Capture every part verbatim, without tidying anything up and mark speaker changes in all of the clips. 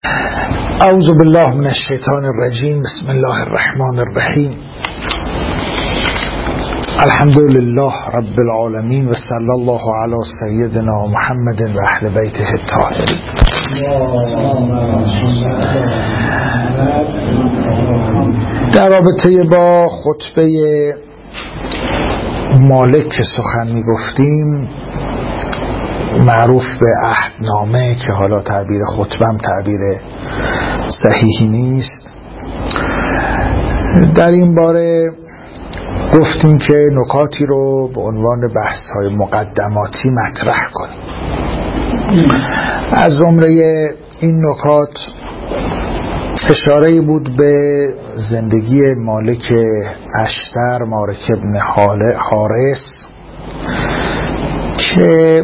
Speaker 1: اعوذ بالله من الشیطان الرجیم. بسم الله الرحمن الرحیم. الحمد لله رب العالمین و صلی الله علی سیدنا محمد و اهل بیته الطاهرین. در رابطه با خطبه مالک که سخن می گفتیم، معروف به عهدنامه که حالا تعبیر خطبم تعبیر صحیحی نیست، در این باره گفتیم که نکاتی رو به عنوان بحث‌های مقدماتی مطرح کنیم. از جمله این نکات اشاره‌ای بود به زندگی مالک اشتر مارک ابن حارث که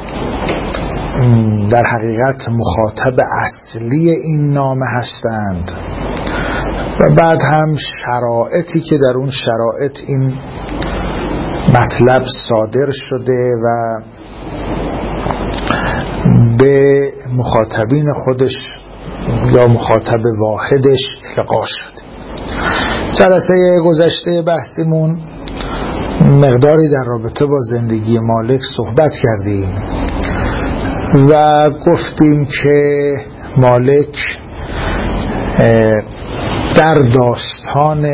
Speaker 1: در حقیقت مخاطب اصلی این نامه هستند و بعد هم شرایطی که در اون شرایط این مطلب صادر شده و به مخاطبین خودش یا مخاطب واحدش القا شده. جلسه گذشته بحثمون مقداری در رابطه با زندگی مالک صحبت کردیم و گفتیم که مالک در داستان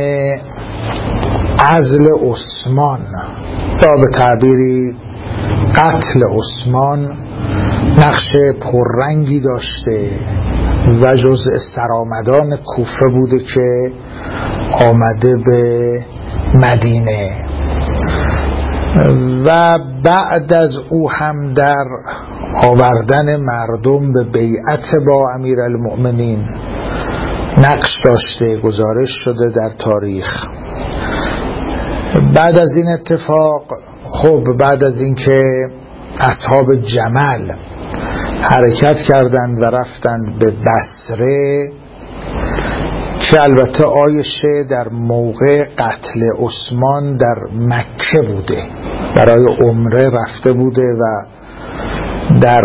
Speaker 1: عزل عثمان یا به تعبیری قتل عثمان نقش پررنگی داشته و جزء سرآمدان کوفه بوده که آمده به مدینه و بعد از او هم در آوردن مردم به بیعت با امیرالمؤمنین نقش داشته، گزارش شده در تاریخ. بعد از این اتفاق، خب بعد از اینکه اصحاب جمل حرکت کردند و رفتند به بصره که البته عایشه در موقع قتل عثمان در مکه بوده، برای عمره رفته بوده و در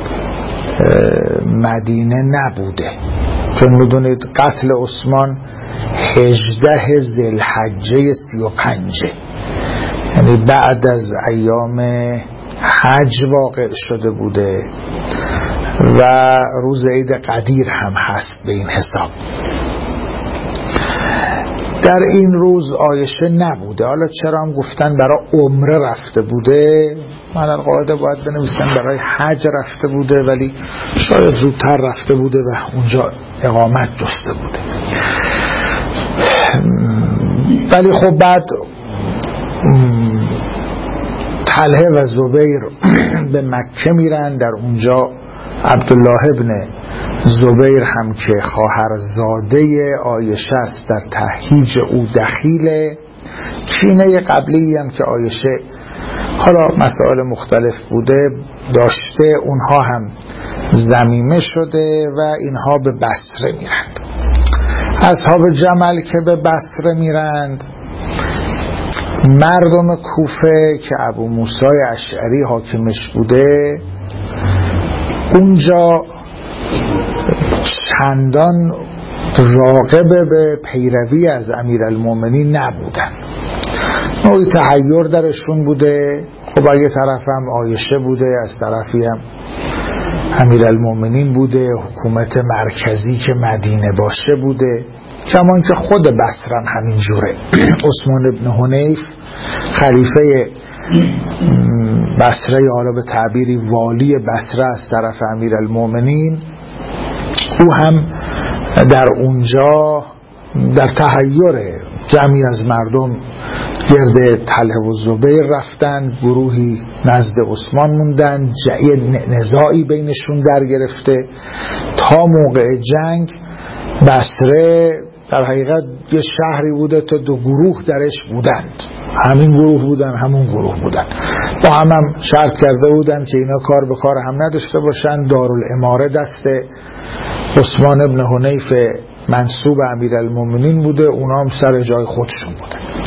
Speaker 1: مدینه نبوده، چون میدونید قتل عثمان هجده ذوالحجه سی و پنجه، یعنی بعد از ایام حج واقع شده بوده و روز عید قدیر هم هست به این حساب. در این روز عایشه نبوده. حالا چرا هم گفتن برای عمره رفته بوده؟ من القاعده باید بنویسن برای حج رفته بوده، ولی شاید زودتر رفته بوده و اونجا اقامت جسته بوده. ولی خب بعد طلحه و زبیر به مکه میرن، در اونجا عبدالله ابن زبیر هم که خواهرزاده عایشه است در تهییج او دخیله. کینه قبلی هم که عایشه حالا مسائل مختلف بوده داشته، اونها هم ضمیمه شده و اینها به بصره میرند. اصحاب جمل که به بصره میرند، مردم کوفه که ابو موسی اشعری حاکمش بوده اونجا چندان راغب به پیروی از امیرالمؤمنین نبودن، نوعی تحیر درشون بوده. خب اگه طرف هم عایشه بوده، از طرفی هم امیرالمؤمنین بوده، حکومت مرکزی که مدینه باشه بوده، کمان که خود بصره هم همین جوره. عثمان ابن حنیف خلیفه بصره، حالا به تعبیری والی بصره از طرف امیرالمؤمنین، او هم در اونجا در تحیر جمعی از مردم گرد طلحه و زبیر رفتن، گروهی نزد عثمان موندن، نزاعی بینشون در گرفته تا موقع جنگ. بصره در حقیقت یه شهری بوده تا دو گروه درش بودند، همین گروه بودن همون گروه بودن، با هم هم شرط کرده بودن که اینا کار به کار هم نداشته باشن. دارالاماره دست عثمان ابن حنیف منصوب امیرالمؤمنین بوده، اونا هم سر جای خودشون بودن.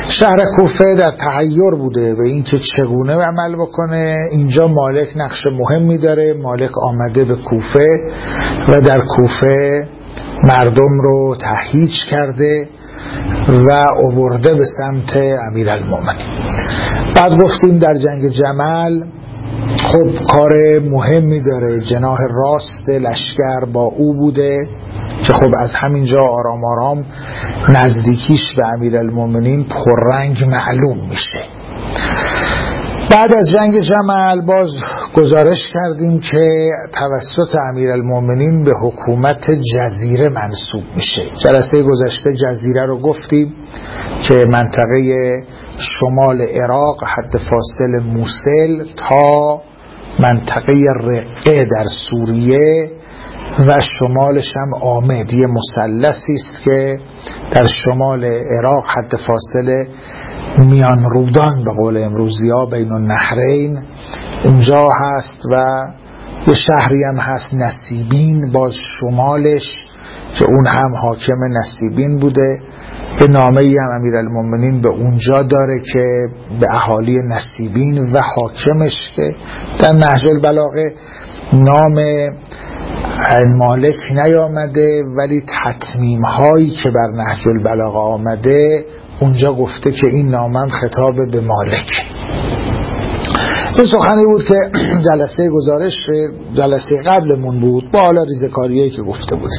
Speaker 1: شهر کوفه در تحیر بوده به اینکه چگونه عمل بکنه. اینجا مالک نقش مهمی داره. مالک آمده به کوفه و در کوفه مردم رو تهییج کرده و آورده به سمت امیرالمومنین. بعد گفتیم در جنگ جمل خب کار مهمی داره، جناح راست لشکر با او بوده که خب از همینجا آرام آرام نزدیکیش به امیرالمومنین پررنگ معلوم میشه. بعد از جنگ جمل باز گزارش کردیم که توسط امیرالمومنین به حکومت جزیره منصوب میشه. جلسه گذشته جزیره رو گفتیم که منطقه شمال عراق حد فاصل موصل تا منطقه رقه در سوریه و شمالش هم آمد، یه مثلثی است که در شمال عراق حد فاصله میان رودان به قول امروزی ها بین النهرین اونجا هست و یه شهری هم هست نصیبین باز شمالش که اون هم حاکم نصیبین بوده. یه نامه ای هم امیرالمومنین به اونجا داره که به اهالی نصیبین و حاکمش که در نهج البلاغه نام مالک نیامده ولی تتمیم هایی که بر نهج البلاغه آمده اونجا گفته که این نامم خطاب به مالک. این سخنی بود که جلسه گزارش جلسه قبلمون بود با حالا ریزکاریایی که گفته بود.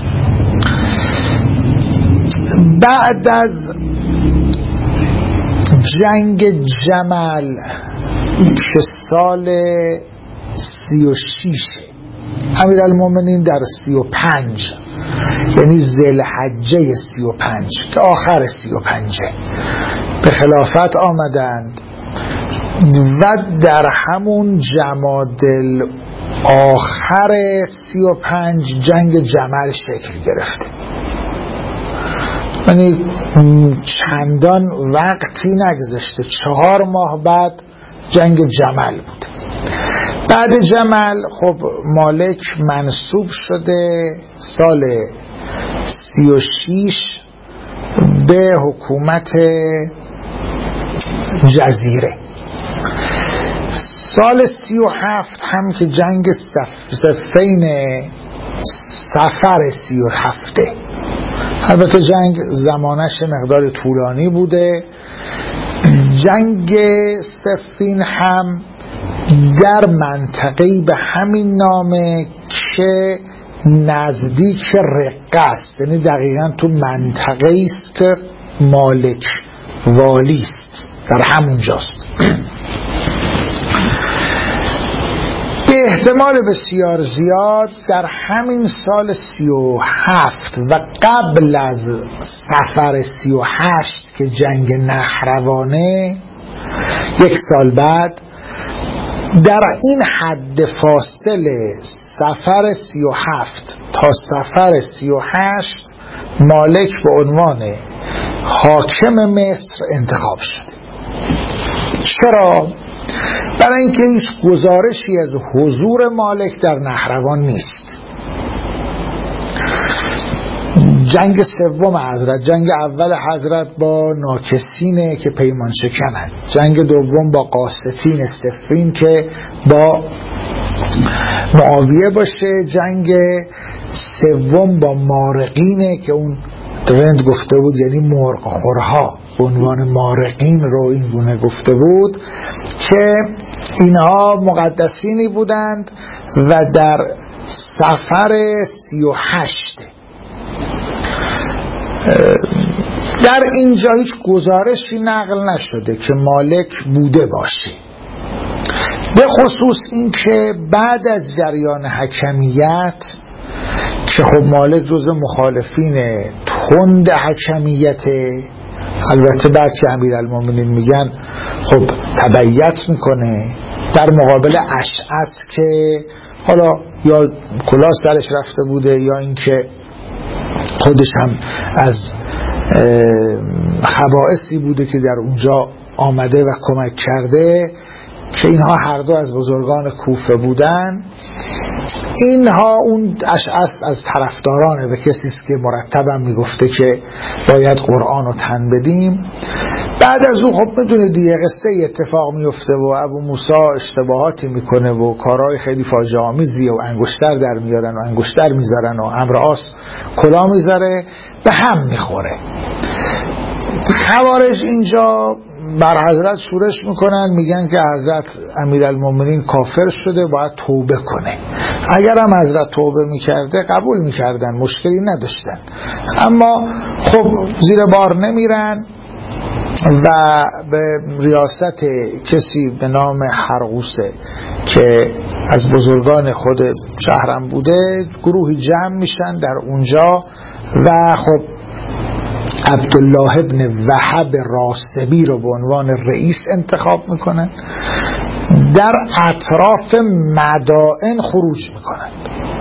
Speaker 1: بعد از جنگ جمل که سال سی و شیش امیرالمومنین در سی و پنج یعنی ذوالحجه سی و پنج که آخر سی و پنجه به خلافت آمدند و در همون جمادی آخر سی و پنج جنگ جمل شکل گرفته. یعنی چندان وقتی نگذشته، چهار ماه بعد جنگ جمل بود. بعد جمل خب مالک منصوب شده سال سی و شیش به حکومت جزیره. سال سی و هفت هم که جنگ صفین سفر سی و هفته، البته جنگ زمانش مقدار طولانی بوده. جنگ صفین هم در منطقه‌ای به همین نامه که نزدیک رقه است، یعنی دقیقاً تو منطقه‌ای است که مالک والی است، در همون جاست. به احتمال بسیار زیاد در همین سال سی و هفت و قبل از سفر سی و هشت که جنگ نهروانه، یک سال بعد در این حد فاصله سفر سی و هفت تا سفر سی و هشت مالک به عنوان حاکم مصر انتخاب شده. چرا؟ برای اینکه هیچ گزارشی از حضور مالک در نهروان نیست. جنگ سوم حضرت، جنگ اول حضرت با ناکسینه که پیمان شکنن، جنگ دوم با قاستین صفین که با معاویه باشه، جنگ سوم با مارقینه که اون ترند گفته بود یعنی مرغ خورها به عنوان مارقین رو این گونه گفته بود که اینها مقدسینی بودند و در سفر سی و هشت در اینجا هیچ گزارشی نقل نشده که مالک بوده باشه، به خصوص این که بعد از جریان حکمیت که خب مالک جز مخالفین تند حکمیت، البته بعد که امیرالمومنین میگن خب تبعیت میکنه در مقابل اشعث که حالا یا کلاه سرش رفته بوده یا اینکه خودش هم از خبائثی بوده که در اونجا آمده و کمک کرده. که اینها هر دو از بزرگان کوفه بودن. اینها اون اشعث از طرفدارانه و کسی است که مرتبا میگفته که باید قرآن رو تن بدیم. بعد از اون خب میدونید دیگه قصه اتفاق میفته و ابو موسی اشتباهاتی میکنه و کارهای خیلی فاجعه آمیزی و انگشتر در میارن و انگشتر میذارن و عمرو عاص کلا میذاره، به هم میخوره. خوارج اینجا بر حضرت شورش میکنن، میگن که حضرت امیرالمومنین کافر شده، باید توبه کنه. اگر هم حضرت توبه میکرده قبول میکردن، مشکلی نداشتن، اما خب زیر بار نمیرن و به ریاست کسی به نام هرقوسه که از بزرگان خود شهرم بوده گروهی جمع میشن در اونجا و خب عبدالله ابن وهب راسبی رو به عنوان رئیس انتخاب میکنن، در اطراف مدائن خروج میکنن.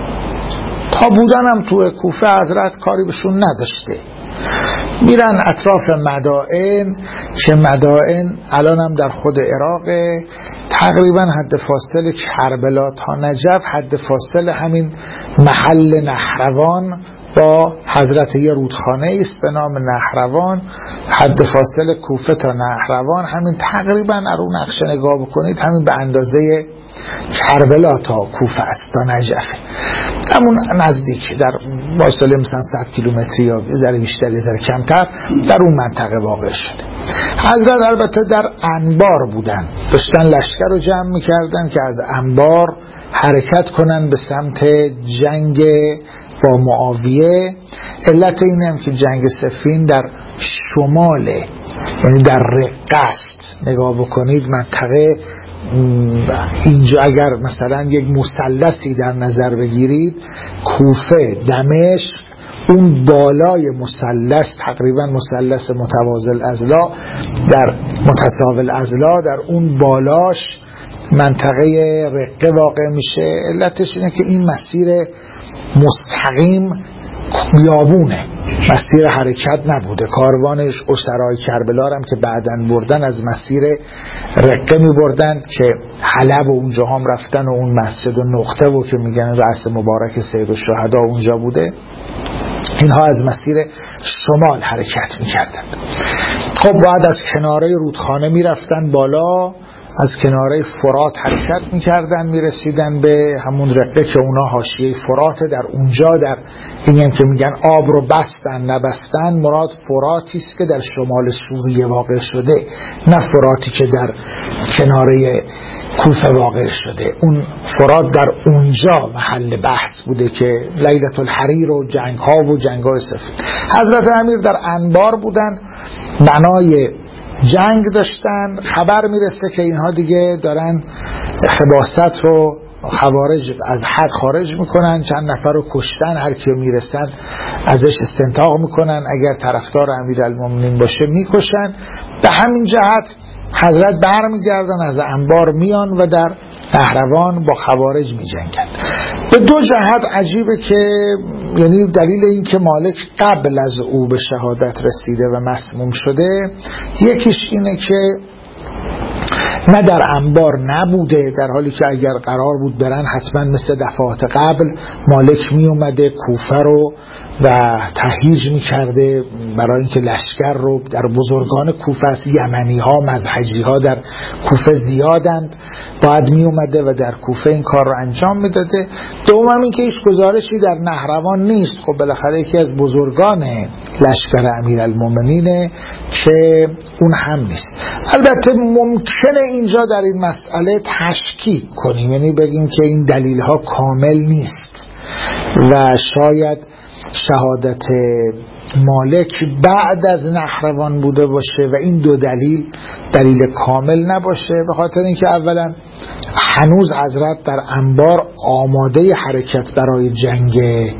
Speaker 1: تا بودن هم تو کوفه حضرت کاری بهشون نداشته، میرن اطراف مدائن که مدائن الان هم در خود عراقه، تقریبا حد فاصله کربلا تا نجف، حد فاصله همین محل نهروان با حضرت یه رودخانه است به نام نهروان، حد فاصله کوفه تا نهروان همین تقریبا ارو نقشه نگاه بکنید همین به اندازه کربلا تا کوفه است تا نجفه، همون نزدیک در فاصله مثلا صد کیلومتری یا یه ذره بیشتر یه ذره کمتر در اون منطقه واقع شده. حضرت البته در انبار بودن، داشتن لشکر رو جمع میکردن که از انبار حرکت کنن به سمت جنگ با معاویه. علت این هم که جنگ صفین در شماله، یعنی در رقه است. نگاه بکنید منطقه اینجا اگر مثلا یک مثلثی در نظر بگیرید، کوفه، دمشق، اون بالای مثلث تقریبا مثلث متوازی الاضلاع در متساوی الاضلاع در اون بالاش منطقه رقه واقع میشه. علتش اینه که این مسیر مستقیم بیابونه، مسیر حرکت نبوده. کاروانش اسرای کربلا هم که بعدن بردن از مسیر رقه می بردن که حلب و اونجا هم رفتن و اون مسجد و نقطه و که میگن رأس مبارک سید الشهدا اونجا بوده، اینها از مسیر شمال حرکت میکردن. خب بعد از کناره رودخانه میرفتن بالا، از کناره فرات حرکت میکردن، میرسیدن به همون رقه که اونا حاشیه فراته. در اونجا در این هم که میگن آب رو بستن نبستن، مراد فراتی است که در شمال سوریه واقع شده، نه فراتی که در کناره کوفه واقع شده. اون فرات در اونجا محل بحث بوده که لیلة الحریر و جنگ ها و جنگ های سفید. حضرت امیر در انبار بودن، بنای جنگ داشتن. خبر میرسه که اینها دیگه دارن خباثت رو خوارج از حد خارج میکنن، چند نفر رو کشتن، هر کیو میرسن ازش استنتاق میکنن، اگر طرفدار امیرالمومنین باشه میکشن. به همین جهت حضرت برمیگردن، از انبار میان و در نهروان با خوارج میجنگن. به دو جهت عجیبه که یعنی دلیل این که مالک قبل از او به شهادت رسیده و مسموم شده، یکیش اینه که نه در انبار نبوده، در حالی که اگر قرار بود برن حتما مثل دفعات قبل مالک می اومده کوفه رو و تهییج می کرده برای اینکه لشکر رو در بزرگان کوفه است، یمنی ها مزحجی ها در کوفه زیادند، باید می اومده و در کوفه این کار رو انجام می داده. دوم این که هیچ گزارشی در نهروان نیست، خب بالاخره یکی از بزرگان لشکر امیرالمومنینه که اون هم نیست. البته ممکنه اینجا در این مسئله تشکیک کنیم، یعنی بگیم که این دلیل ها کامل نیست و شاید شهادت مالک بعد از نهروان بوده باشه و این دو دلیل دلیل کامل نباشه، به خاطر اینکه اولا هنوز حضرت در انبار آماده حرکت برای جنگ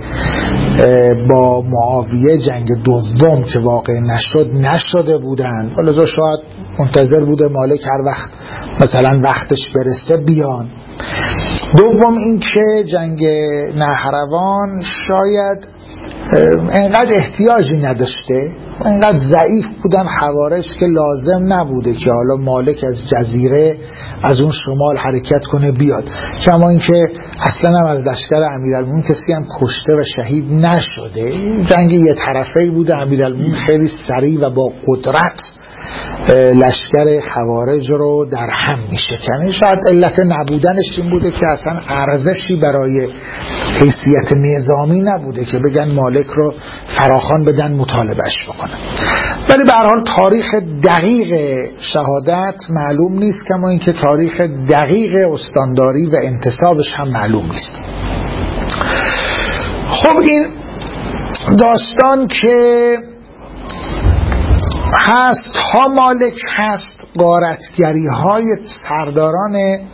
Speaker 1: با معاویه، جنگ دوم که واقع نشد نشده بودن، ولذا شاید منتظر بوده مالک هر وقت مثلا وقتش برسه بیان. دوم این که جنگ نهروان شاید انقدر احتیاجی نداشته، اینقدر ضعیف بودن خوارج که لازم نبوده که حالا مالک از جزیره از اون شمال حرکت کنه بیاد. کما اینکه اصلا هم از لشکر امیرالمومنین کسی هم کشته و شهید نشده. جنگ یه طرفه‌ای بوده. امیرالمومنین خیلی سریع و با قدرت لشکر خوارج رو در هم میشکنه. شاید علت نبودنش این بوده که اصلا ارزشی برای حیثیت نظامی نبوده که بگن مالک رو فراخوان بدن مطالبهش بکنن. ولی به هر حال تاریخ دقیق شهادت معلوم نیست، کما اینکه تاریخ دقیق استانداری و انتصابش هم معلوم نیست. خب این داستان که هست تا مالک هست، غارتگری های سرداران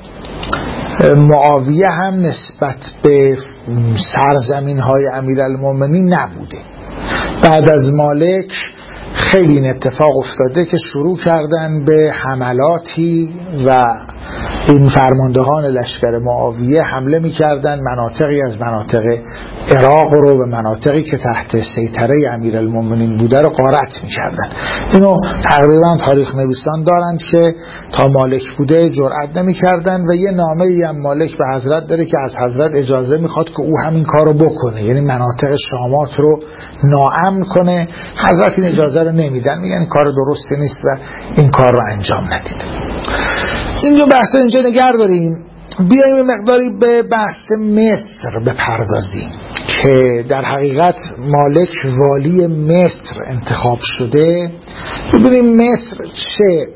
Speaker 1: معاویه هم نسبت به سرزمین های امیرالمومنین نبوده. بعد از مالک خیلی این اتفاق افتاده که شروع کردن به حملاتی و این فرماندهان لشکر معاویه حمله می‌کردند مناطقی از مناطق عراق رو به مناطقی که تحت سیطره امیرالمومنین بوده رو غارت می‌کردند. اینو تقریبا تاریخ نویسان دارند که تا مالک بوده جرئت نمی‌کردند و یه نامه‌ای هم مالک به حضرت داره که از حضرت اجازه می‌خواد که او همین کارو بکنه، یعنی مناطق شامات رو ناامن کنه. حضرت این اجازه رو نمیدن، میگن این کار درستی نیست و این کار رو انجام ندید. اینجا بحث اینجا نگه داریم. بیاییم مقداری به بحث مصر بپردازیم که در حقیقت مالک والی مصر انتخاب شده. ببینیم مصر چه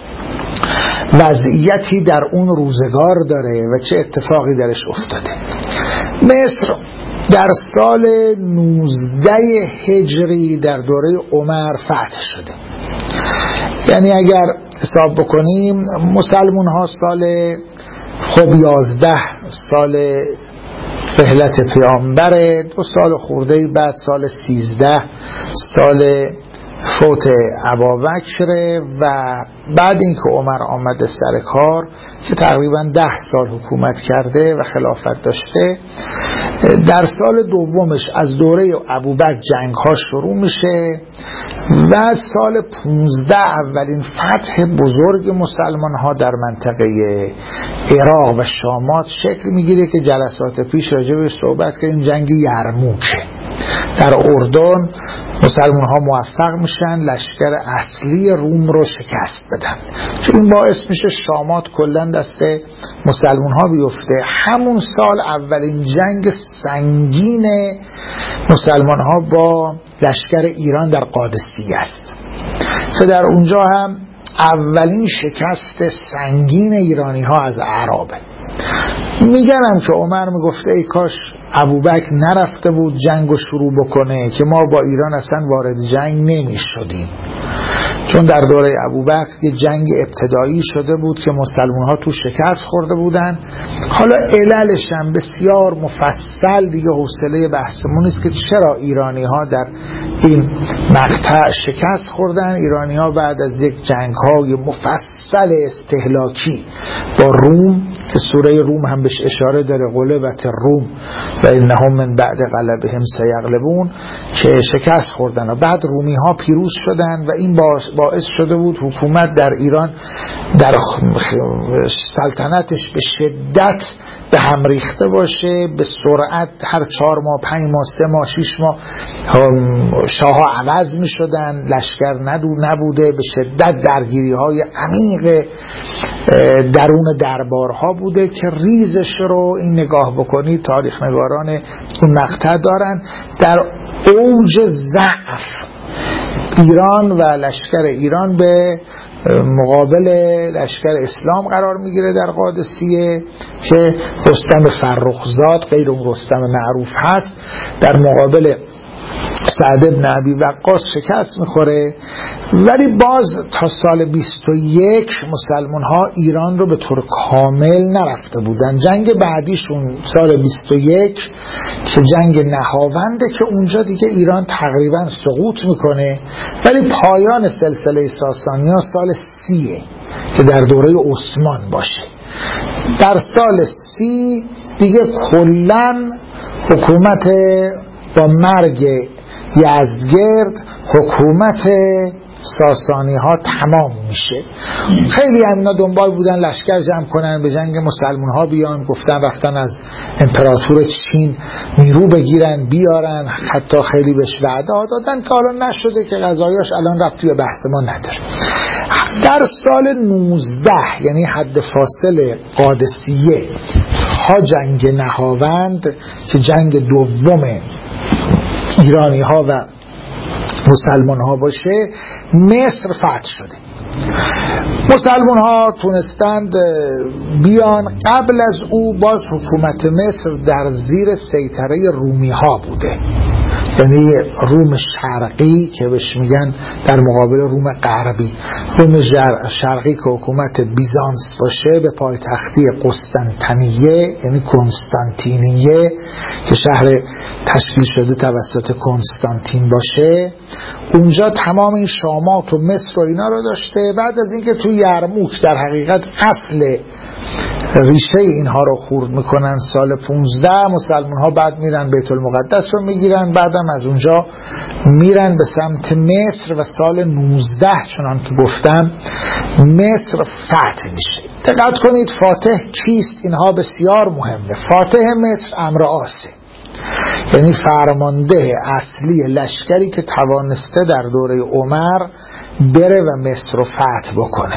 Speaker 1: وضعیتی در اون روزگار داره و چه اتفاقی درش افتاده. مصر در سال نوزده هجری در دوره عمر فتح شده. یعنی اگر حساب بکنیم مسلمون ها سال خب یازده سال رحلت پیامبره، دو سال خورده بعد سال سیزده سال فوت ابابکر و بعد اینکه عمر آمده سر کار که تقریبا ده سال حکومت کرده و خلافت داشته. در سال دومش از دوره ابوبکر جنگ ها شروع میشه و سال پونزده اولین فتح بزرگ مسلمان ها در منطقه عراق و شامات شکل میگیره که جلسات پیش راجع بهش صحبت کردیم. جنگ یرموک در اردن مسلمان ها موفق میشن لشکر اصلی روم رو شکست بدن که این باعث میشه شامات کلن دست مسلمان ها بیفته. همون سال اولین جنگ سنگین مسلمان ها با لشکر ایران در قادسیه است که در اونجا هم اولین شکست سنگین ایرانی ها از اعرابه. میگنم که عمر میگفته ای کاش ابوبکر نرفته بود جنگ رو شروع بکنه که ما با ایران اصلا وارد جنگ نمی شدیم، چون در دوره ابوبکر یه جنگ ابتدایی شده بود که مسلمان ها تو شکست خورده بودن. حالا عللش هم بسیار مفصل دیگه حوصله بحثمون نیست که چرا ایرانی ها در این مقطع شکست خوردن. ایرانی ها بعد از یک جنگ های مفصل استهلاکی با روم که سوره روم هم بهش اشاره داره، غلبت روم و انهم من بعد غلبهم سیغلبون، که شکست خوردن و بعد رومی ها پیروز شدن و این باعث شده بود حکومت در ایران در سلطنتش به شدت به هم ریخته باشه. به سرعت هر چهار ماه پنج ماه سه ماه شیش ماه شاه ها عوض می شدن، لشکر نبوده، به شدت درگیری های عمیق درون دربارها بوده که ریزش رو این نگاه بکنی تاریخ نگاران اون مقطع دارن. در اوج ضعف ایران و لشکر ایران به مقابل لشکر اسلام قرار میگیره در قادسیه که رستم فرخزاد غیر اون رستم معروف هست در مقابل سعد بن ابی وقاص شکست میخوره. ولی باز تا سال بیست و یک مسلمان ها ایران رو به طور کامل نرفته بودن. جنگ بعدیشون سال بیست و یک که جنگ نهاونده که اونجا دیگه ایران تقریبا سقوط میکنه. ولی پایان سلسله ساسانیان سال سیه که در دوره عثمان باشه. در سال سی دیگه کلن حکومت با مرگ یزدگرد حکومت ساسانی ها تمام میشه. خیلی هم اینا دنبال بودن لشکر جمع کنن به جنگ مسلمان ها بیان، گفتن رفتن از امپراتور چین نیرو بگیرن بیارن، حتی خیلی بهش وعده دادن که حالا نشده که قضایاش الان ربطی به بحث ما نداره. در سال نوزده یعنی حد فاصل قادسیه ها جنگ نهاوند که جنگ دوم ایرانی ها و مسلمان ها باشه، مصر فتح شده. مسلمان ها تونستند بیان. قبل از او باز حکومت مصر در زیر سیطره رومی ها بوده، یعنی روم شرقی که بهش میگن در مقابل روم غربی. روم شرقی که حکومت بیزانس باشه به پایتختی قسطنطنیه یعنی کنستانتینیه که شهر تشکیل شده توسط کنستانتین باشه، اونجا تمام این شامات و مصر و اینا رو داشته. بعد از اینکه تو یرموک در حقیقت اصل ریشه اینها رو خورد میکنن سال پونزده، مسلمان ها بعد میرن بیت المقدس رو میگیرن، بعدم از اونجا میرن به سمت مصر و سال نوزده چنان که گفتم مصر فتح میشه. دقت کنید فاتح کیست؟ اینها بسیار مهمه. فاتح مصر عمرو عاصه، یعنی فرمانده اصلی لشکری که توانسته در دوره عمر بره و مصر رو فتح بکنه.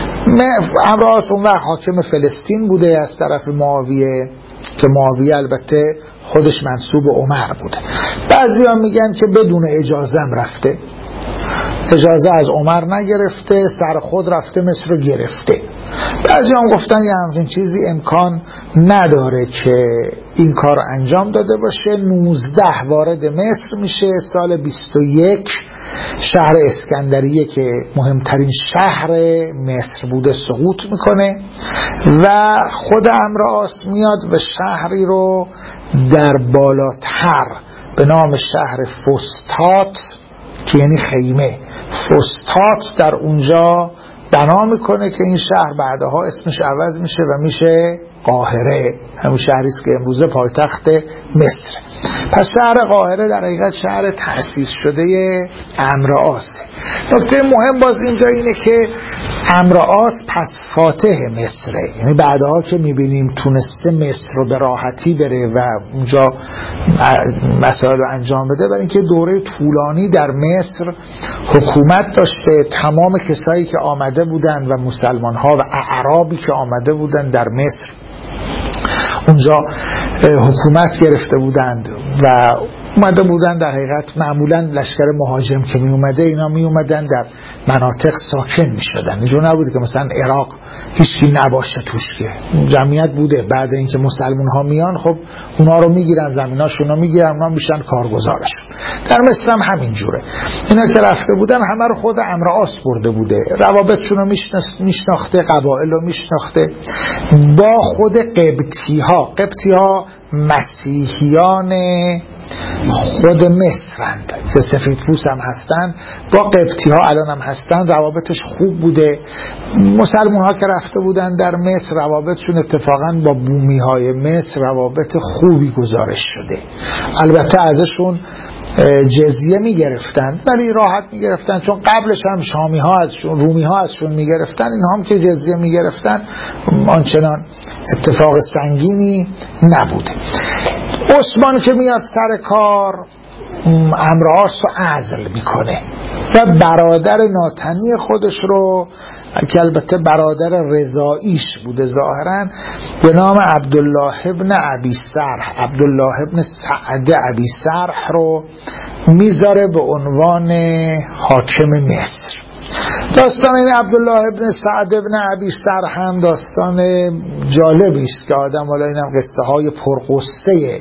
Speaker 1: عمرو عاص اون وقت حاکم فلسطین بوده از طرف معاویه که معاویه البته خودش منسوب عمر بوده. بعضی هم میگن که بدون اجازه هم رفته، اجازه از عمر نگرفته، سر خود رفته مصر رو گرفته. بعضی هم گفتن یه همچین چیزی امکان نداره که این کار انجام داده باشه. نوزده وارد مصر میشه. سال بیست و یک شهر اسکندریه که مهمترین شهر مصر بوده سقوط میکنه و خود عمرو عاص میاد و شهری رو در بالاتر به نام شهر فستات که یعنی خیمه، فستات در اونجا بنا میکنه که این شهر بعدها اسمش عوض میشه و میشه قاهره، همون شهریست که امروزه پایتخت مصر. پس شهر قاهره در حقیقت شهر تأسیس شده عمرو عاص. نکته مهم باز اینجا اینه که عمرو عاص پس فاتح مصره، یعنی بعدها که میبینیم تونسته مصر رو به راحتی بره و اونجا مسائل رو انجام بده، برای اینکه دوره طولانی در مصر حکومت داشته. تمام کسایی که آمده بودن و مسلمان ها و اعرابی که آمده بودن در مصر اونجا حکومت گرفته بودند و اومده بودن. در حقیقت معمولا لشکر مهاجم که می اومده اینا می اومدن در مناطق ساکن می شدن. اینجور نبوده که مثلا عراق هیچکی نباشه توش، که جمعیت بوده. بعد اینکه مسلمان ها میان خب اونا رو میگیرن، زمیناشون رو میگیرن، اونا میشن کارگزارشون. در مصر هم همین جوره. اینا که رفته بودن همه رو خود عمرو عاص برده بوده، روابطشون رو میشناخته، قبایل رو میشناخته. با خود قبطی ها، قبطی ها مسیحیان خود مصرند که سفیدپوست هم هستن، با قبطی ها الان هم هستن، روابطش خوب بوده. مسلمان ها که رفته بودن در مصر روابطشون اتفاقا با بومی های مصر روابط خوبی گزارش شده. البته ازشون جزیه می گرفتن ولی راحت می گرفتن، چون قبلش هم شامی ها ازشون، رومی ها ازشون می گرفتن. این هم که جزیه می گرفتن آنچنان اتفاق سنگینی نبوده. عثمان که میاد سر کار عمرو عاص رو عزل میکنه و برادر ناتنی خودش رو که البته برادر رضاییش بوده ظاهرا، به نام عبدالله ابن ابی سرح، عبدالله ابن سعد ابی سرح رو میذاره به عنوان حاکم مصر. داستان این عبدالله ابن سعد ابن ابی سرح هم داستان جالبی است که آدم، والا اینم قصه های پرقصه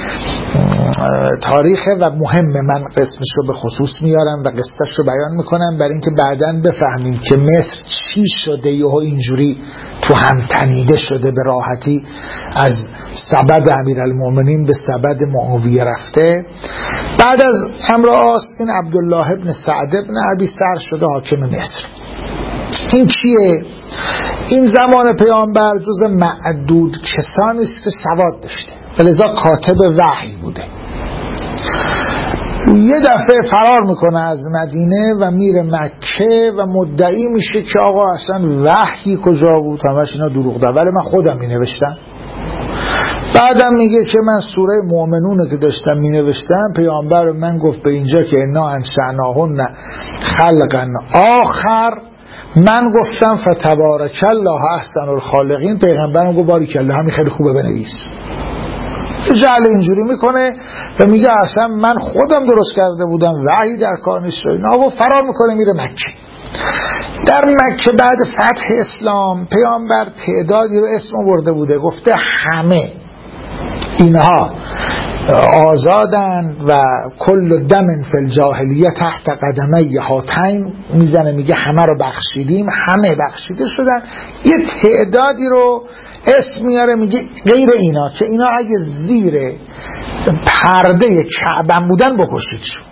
Speaker 1: تاریخه و مهمه. من قسمش رو به خصوص میارم و قصهش رو بیان میکنم برای اینکه بعداً بفهمیم که مصر چی شده یهو اینجوری تو هم تنیده شده به راحتی، از سبد امیرالمومنین به سبد معاویه رفته. بعد از عمرو عاص این عبدالله ابن سعد ابن ابی سرح شده حاکم مصر. این کیه؟ این زمان پیامبر جز معدود کسانی است که سواد داشته و لذا کاتب وحی بوده. یه دفعه فرار میکنه از مدینه و میره مکه و مدعی میشه که آقا اصلا وحی کجا بود، همش اینا دروغ ده، ولی من خودم می نوشتم. بعدم میگه که من سوره مؤمنون که داشتم می نوشتم پیامبر من گفت به اینجا که انا انشأناهن خلقا آخر، من گفتم فتبارک الله احسن الخالقین، پیغمبرم گفت باریک الله همین خیلی خوبه بنویس. جعل اینجوری میکنه و میگه اصلا من خودم درست کرده بودم، وحی در کار نیست. و فرار میکنه میره مکه. در مکه بعد فتح اسلام پیامبر تعدادی رو اسم برده بوده، گفته همه اینها آزادن و کل دم فی الجاهلیه تحت قدمی هاتین، میزنه میگه همه رو بخشیدیم، همه بخشیده شدن. یه تعدادی رو اسم میاره میگه غیر اینا که اینا اگه زیر پرده کعبه بودن بکشید شد.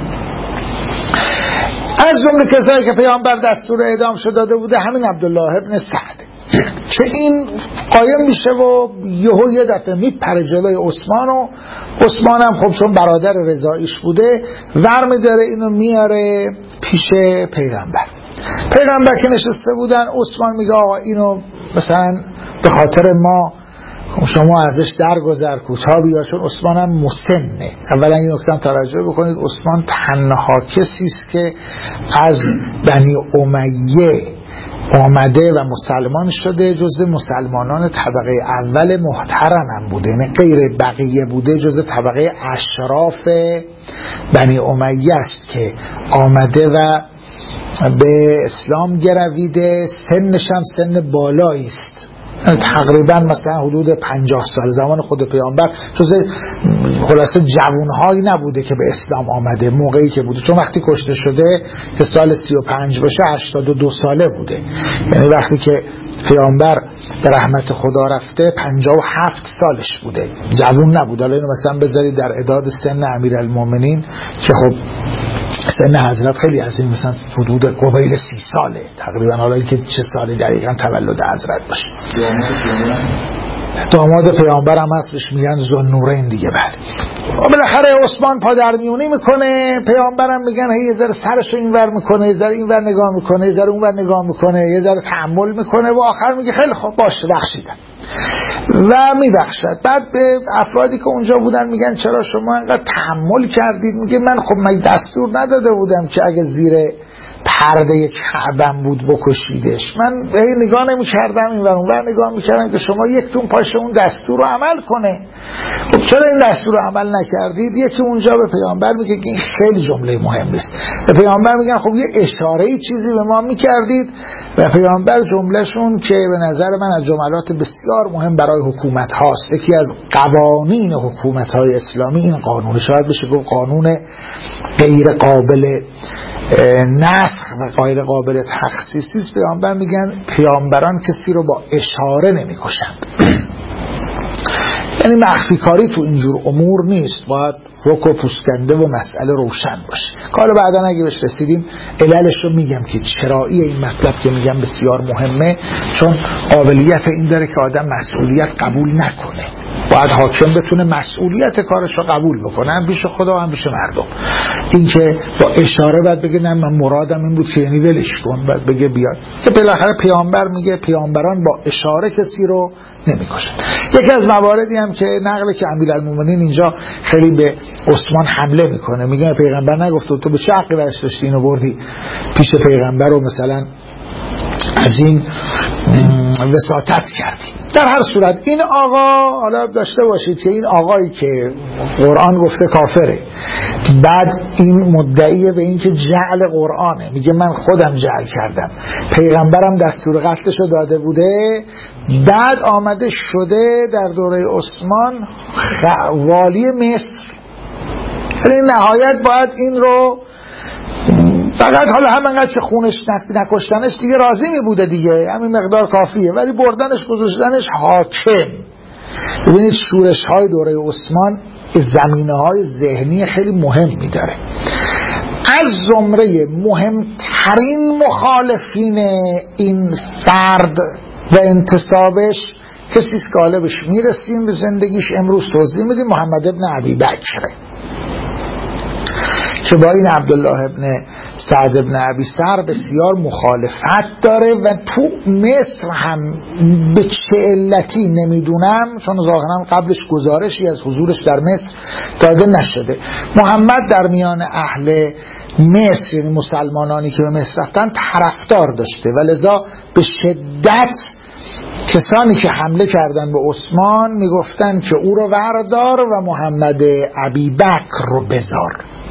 Speaker 1: از جمله کسایی که پیامبر دستور اعدام شد داده بوده همین عبدالله ابن سعد که این قایم میشه و یهو یه دفعه میپره جلوی عثمان و عثمان هم خب چون برادر رضاییش بوده ور میداره اینو میاره پیش پیغمبر. پیغمبر که نشسته بودن عثمان میگه آقا اینو مثلا به خاطر ما شما ازش درگذر کوتاه بیا، چون عثمان هم مسنه. اولا این نکته توجه بکنید، عثمان تنها کسی است که از بنی امیه آمده و مسلمان شده، جزء مسلمانان طبقه اول محترم هم بوده، یعنی غیر بقیه بوده، جزء طبقه اشراف بنی امیه است که آمده و به اسلام گرویده. سنش هم سن بالایی است، تقریبا مثلا حدود پنجاه سال، زمان خود پیامبر جز خلاصه جوانهایی نبوده که به اسلام آمده موقعی که بوده، چون وقتی کشته شده که سال سی و پنج باشه هشتاد و دو ساله بوده، یعنی وقتی که پیامبر به رحمت خدا رفته پنجاه و هفت سالش بوده، جوان نبوده. حالا اینو مثلا بذارید در اعداد سن امیرالمومنین که خب سن حضرت خیلی عظیم، مثلا حدود قبیل سی ساله تقریبا، حالا اینکه چه سالی دقیقا تولد حضرت باشه. داماد پیامبر هم هستش میگن ذوالنورین دیگه. بله بالاخره عثمان پادرمیونی میکنه، پیامبرم میگن هی یه ذره سرشو اینور میکنه، یه ذره اینور نگاه میکنه، یه ذره اونور نگاه میکنه، یه ذره تحمل میکنه و آخر میگه خیلی خوب باشه بخشیدم و میبخشد. بعد به افرادی که اونجا بودن میگن چرا شما انقدر تحمل کردید؟ میگه من خب من دستور نداده بودم که اگه زیر پرده کعبم بود بکشیدش، من هی نگاه نمی کردم این ور اون ور نگاه می کردم که شما یک تون پاشه اون دستور رو عمل کنه. خب چرا این دستور رو عمل نکردید؟ یکی اونجا به پیامبر میگه که این خیلی جمله مهمی است. به پیامبر میگن خب یه اشاره‌ای چیزی به ما میکردید، و پیامبر جملهشون که به نظر من از جملات بسیار مهم برای حکومت هاست، یکی از قوانین حکومت های اسلامی این قانون، شاید بشه گفت قانون غیر قابل نسخ و غیر قابل تخصیصی است. پیامبر میگن پیامبران کسی رو با اشاره نمیکشند. یعنی مخفی کاری تو اینجور امور نیست، باید رک و پوسکنده و مسئله روشن باشه. کار بعدا اگه بهش رسیدیم عللش رو میگم که چرایی این مطلب که میگم بسیار مهمه، چون قابلیت این داره که آدم مسئولیت قبول نکنه. باید حاکم بتونه مسئولیت کارش رو قبول بکنه، هم پیش خدا هم پیش مردم. این که با اشاره باید بگه نه من مرادم این بود که یعنی ولش کن، باید بگه بیاد. که بالاخره پیامبر میگه پیامبران با اشاره کسی رو نمیکشن. یکی از مواردی هم که نقل که امیرالمومنین اینجا خیلی به عثمان حمله میکنه، میگه پیغمبر نگفت تو به چه حقی برش داشتی اینو بردی پیش پیغمبر رو مثلا از این وساطت کردی. در هر صورت این آقا، حالا داشته باشید که این آقایی که قرآن گفته کافره، بعد این مدعیه به این که جعل قرآنه، میگه من خودم جعل کردم، پیغمبرم دستور قتلشو داده بوده، بعد آمده شده در دوره عثمان والی مصر. یعنی نهایت باید این رو فقط حالا همینقدر که خونش نکشتنش دیگه راضی می بوده دیگه، همین مقدار کافیه، ولی بردنش گذاشتنش حاکم. ببینید شورش های دوره عثمان زمینه های ذهنی خیلی مهمی داره. از زمره مهمترین مخالفین این فرد و انتصابش کسی است که حالا بهش میرسیم به زندگیش امروز توضیح میدیم، محمد ابن ابی بکر. که با این عبدالله ابن سعد ابن ابی سر بسیار مخالفت داره و تو مصر هم به چه علتی نمیدونم، چون ظاهرا قبلش گزارشی از حضورش در مصر داده نشده. محمد در میان اهل مصر، یعنی مسلمانانی که به مصر رفتن، طرفدار داشته و لذا به شدت کسانی که حمله کردن به عثمان میگفتن که او رو وردار و محمد ابی بکر رو بذار.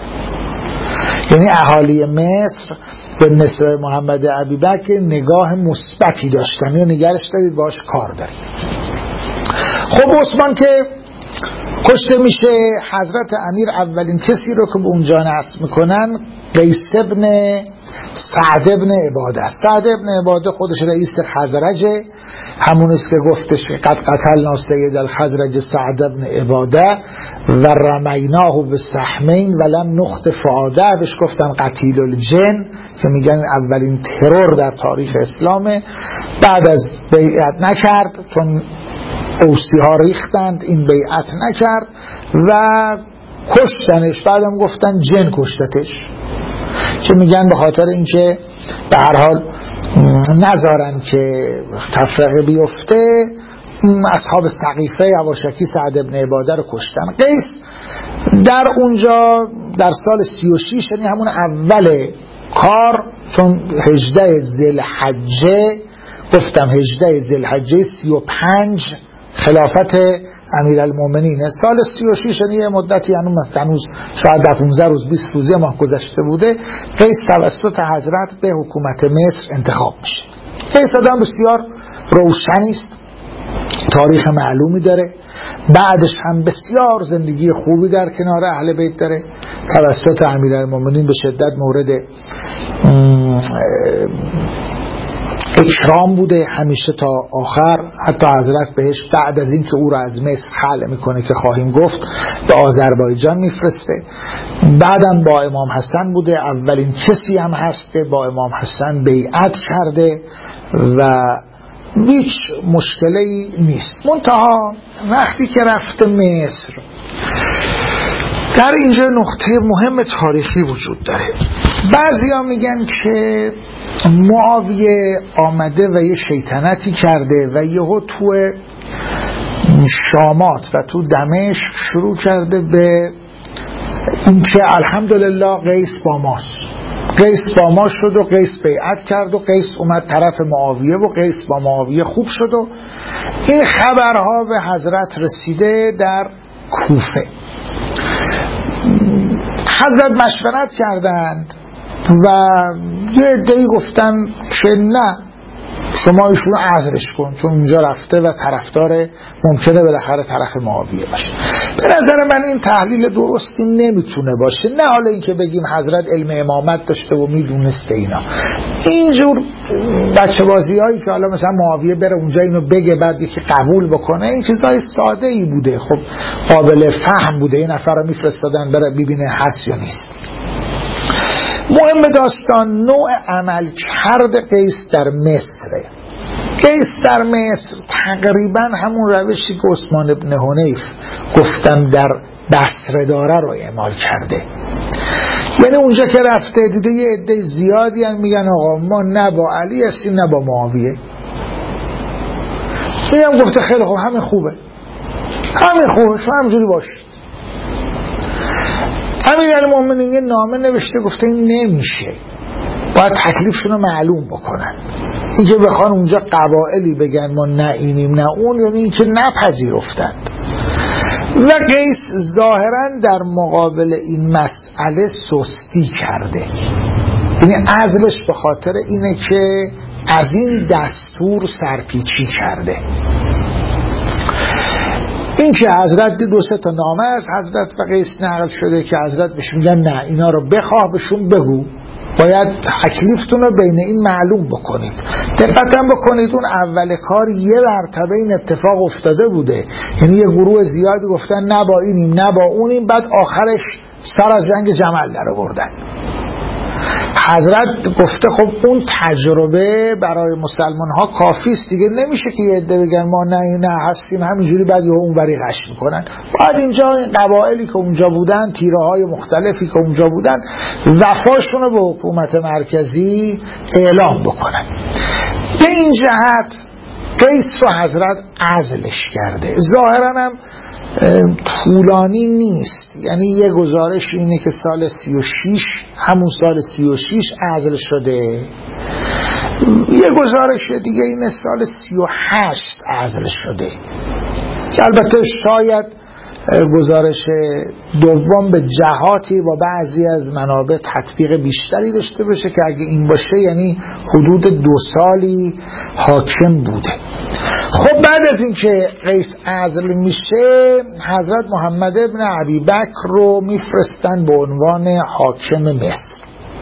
Speaker 1: یعنی اهالی مصر به نسبت محمد ابی بکر نگاه مثبتی داشتن یا نگرش دارید باش کار دارید. خب عثمان که کشته میشه، حضرت امیر اولین کسی رو که به اونجا نصب میکنن قیس ابن سعد ابن عباده است. سعد ابن عباده خودش رئیس خزرجه، همون است که گفتش قد قتلنا سید الخزرج سعد ابن عباده و رمیناه بسهمین ولم نخط فعاده، بهش گفتن قتیل الجن، که میگن اولین ترور در تاریخ اسلامه. بعد از بیعت نکرد، چون اوسی ها ریختند، این بیعت نکرد و کشتنش. بعدم گفتن جن کشتتش، که میگن به خاطر اینکه به هر حال نذارن که تفرقه بیفته، اصحاب سقیفه یواشکی سعد ابن عباده رو کشتن. قیس در اونجا در سال سی و شش، یعنی همون اول کار، چون هجده ذوالحجه، گفتم هجده ذوالحجه سی و پنج خلافت امیرالمومنین، سال سی و شش، یعنی یه مدتی هنوز شاید در پانزده روز بیست روزه ماه گذشته بوده، قیس توسط حضرت به حکومت مصر انتخاب میشه. قیس آدم بسیار روشنی است، تاریخ معلومی داره، بعدش هم بسیار زندگی خوبی در کنار اهل بیت داره، توسط امیرالمومنین به شدت مورد اکرام بوده همیشه تا آخر. حتی حضرت بهش بعد از این که او را از مصر خلع میکنه که خواهیم گفت، به آذربایجان میفرسته. بعدم با امام حسن بوده، اولین کسی هم هست که با امام حسن بیعت کرده و هیچ مشکلی نیست. منتها وقتی که رفته مصر، در اینجا نقطه مهم تاریخی وجود داره. بعضی ها میگن که معاویه آمده و یه شیطنتی کرده و یهو تو شامات و تو دمشق شروع کرده به اینکه الحمدلله قیس با ماست. قیس با ما شد و قیس بیعت کرد و قیس اومد طرف معاویه و قیس با معاویه خوب شد و این خبرها به حضرت رسیده در کوفه. حضرت مشورت کردند و یه عده‌ای گفتن که نه، شما ایشون رو عزلش کن، چون اونجا رفته و طرفدار ممکنه بالاخره طرف معاویه باشه. به نظر من این تحلیل درستی نمیتونه باشه. نه حالا این که بگیم حضرت علم امامت داشته و میدونسته اینا، اینجور بچه بازی هایی که حالا مثلا معاویه بره اونجا اینو بگه بعد یکی قبول بکنه، این چیزای ساده ای بوده. خب قابل فهم بوده، یه نفر رو میفرستادن بره ببینه هست یا نیست. مهم داستان نوع عمل کرد قیس در مصر. قیس در مصر تقریبا همون روشی که عثمان ابن حنیف گفتم در بصره داره رو اعمال کرده. یعنی اونجا که رفته دیده یه عده زیادی هم میگن آقا ما نه با علی هستیم نه با معاویه. این هم گفته خیلی خوب، همین خوبه، همین خوبه، شما همجوری باشید. امیرالمومنین یه نامه نوشته گفته این نمیشه، باید تکلیفشون رو معلوم بکنن. این که بخوان اونجا قبائلی بگن ما نه اینیم نه اون، یعنی این که نپذیرفتند. و قیس ظاهرا در مقابل این مسئله سستی کرده، یعنی عزلش به خاطر اینه که از این دستور سرپیچی کرده. این که حضرت دو سه تا نامه از حضرت و قیس نقل شده که حضرت بهش میگن نه اینا رو بخواه، بهشون بگو باید تکلیفتون رو بین این معلوم بکنید. دقت هم بکنید اون اول کار یه مرتبه این اتفاق افتاده بوده، یعنی یه گروه زیادی گفتن نه با اینیم نه با اونیم، بعد آخرش سر از جنگ جمل در آوردن. حضرت گفته خب اون تجربه برای مسلمان ها کافی است دیگه، نمیشه که یه عده بگن ما نه نه هستیم همینجوری بعد یه اونوری غش میکنن. باید اینجا این قبایلی که اونجا بودن، تیره های مختلفی که اونجا بودن، وفاشون رو به حکومت مرکزی اعلام بکنن. به این جهت قیس رو حضرت عزلش کرده. ظاهرا هم طولانی نیست، یعنی یه گزارش اینه که سال سی و شش همون سال سی و شش عزل شده، یه گزارش دیگه اینه سال سی و هشت عزل شده که البته شاید گزارش دوم به جهاتی با بعضی از منابع تطبیق بیشتری داشته باشه که اگه این باشه یعنی حدود دو سالی حاکم بوده. خب بعد از اینکه قیس عزل میشه، حضرت محمد ابن ابی بکر رو میفرستن به عنوان حاکم مصر.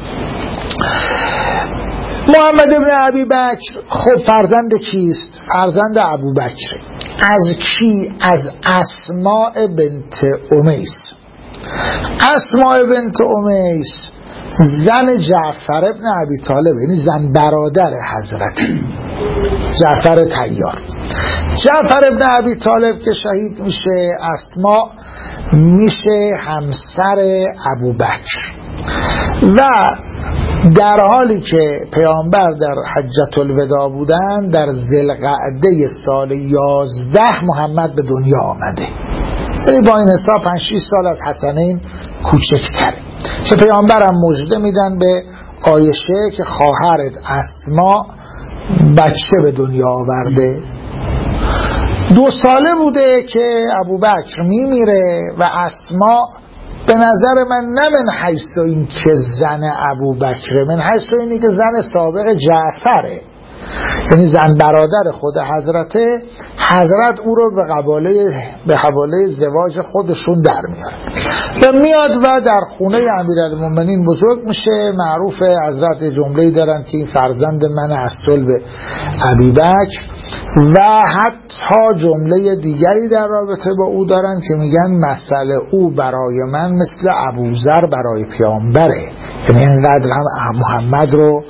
Speaker 1: محمد ابن ابی بکر خب فرزند کیست؟ فرزند ابوبکر. از کی؟ از اسماء بنت امیس. اسماء بنت امیس زن جعفر ابن ابی طالب، یعنی زن برادر حضرت جعفر طیار. جعفر ابن ابی طالب که شهید میشه، اسماء میشه همسر ابوبکر. و در حالی که پیامبر در حجة الوداع بودن، در ذوالقعده سال یازده محمد به دنیا آمده، یعنی با این حساب پنج شش سال از حسنین کوچکتره، که پیامبر هم مژده میدن به عایشه که خواهرت اسماء بچه به دنیا آورده. دو ساله بوده که ابوبکر میمیره و اسماء به نظر من نه من حیث این که زن ابوبکر، من حیث اینی که زن سابق جعفره، یعنی زن برادر خود حضرته. حضرت او رو به قباله به حواله زواج خودشون در میاره و میاد و در خونه امیرالمومنین بزرگ میشه. معروف حضرت جمله‌ای دارن که این فرزند من از صلب ابوبکر، و حتی جمله دیگری در رابطه با او دارن که میگن مسئله او برای من مثل ابوذر برای پیامبره، یعنی اینقدر هم محمد رو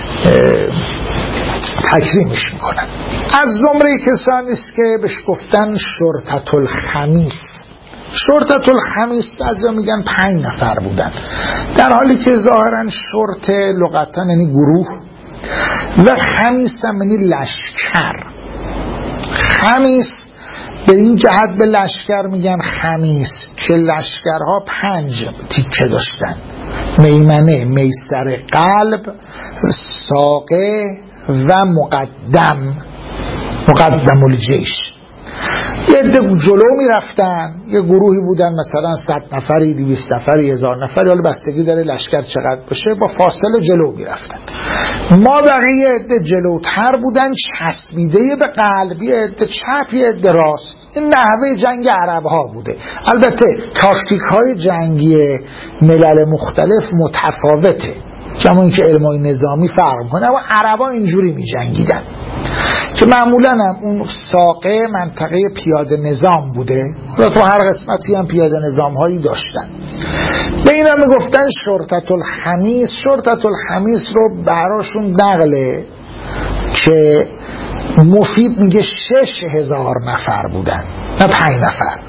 Speaker 1: تکریمش میکنن. از زمره کسانی است که بهش گفتن شرطة الخمیس. شرطة الخمیس بعضیا میگن پنج نفر بودن، در حالی که ظاهرا شرط لغتا یعنی گروه و خمیس هم یعنی لشکر. خمیس به این جهت به لشکر میگن خمیس که لشکرها پنج تیکه داشتن: میمنه، میسر قلب، ساقه و مقدم، مقدم الجیش. یه عده جلو می رفتن، یه گروهی بودن مثلا صد نفری، دویست نفری، هزار نفری، حالا بستگی داره لشکر چقدر باشه، با فاصله جلو می رفتن. ما بقیه عده جلوتر بودن، چسبیده به قلب، یه عده چپ، یه عده راست. این نحوه جنگ عرب ها بوده. البته تاکتیک های جنگی ملل مختلف متفاوته، کما اینکه علمای نظامی فرق کنه، اما عربا اینجوری می جنگیدن که معمولا هم اون ساقه منطقه پیاده نظام بوده. حالا تو هر قسمتی هم پیاده نظام هایی داشتن. به اینا می گفتن شرطة الخمیس. شرطة الخمیس رو براشون نقله که مفید میگه شش هزار نفر بودن، نه پنج نفر.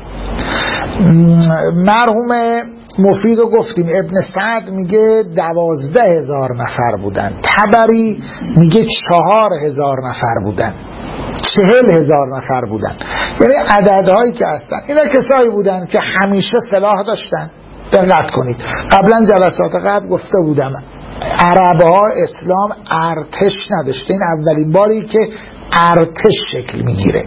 Speaker 1: مرحوم مفید رو گفتیم، ابن سعد میگه دوازده هزار نفر بودن، طبری میگه چهار هزار نفر بودن، چهل هزار نفر بودن. یعنی عددهایی که هستن اینا کسایی بودن که همیشه سلاح داشتن. دقت کنید، قبلا جلسات قبل گفته بودم عربها اسلام ارتش نداشته، این اولین باری که ارتش شکل میگیره.